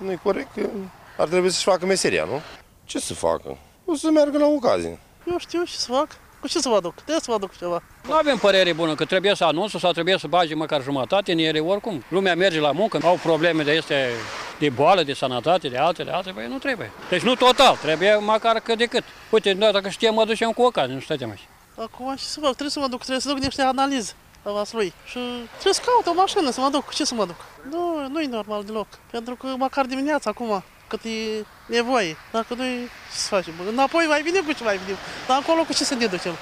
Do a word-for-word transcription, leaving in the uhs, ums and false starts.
nu-i corect, că ar trebui să-și facă meseria, nu? Ce să facă? O să meargă la ocazie. Eu știu ce să fac. Cu ce să mă duc? Trebuie să mă duc ceva. Nu avem părere bună că trebuie să anunțe sau trebuie să bage măcar jumătate în ele, oricum. Lumea merge la muncă, au probleme de este de boală, de sănătate, de altele, altele, băi, nu trebuie. Deci nu total, trebuie măcar cât de cât. Uite, noi dacă știm, mă ducem cu ocazie, nu stătem aici. Acum ce să fac? Trebuie să mă duc, trebuie să duc niște analize la Vaslui. Și trebuie să caut o mașină să mă duc. Cu ce să mă duc? Nu, nu e normal deloc. Pentru că măcar dimineața acum, cât e nevoie. Dacă nu, ce să facem? Înapoi mai bine cu ce mai bine. Dar acolo cu ce să ne ducem?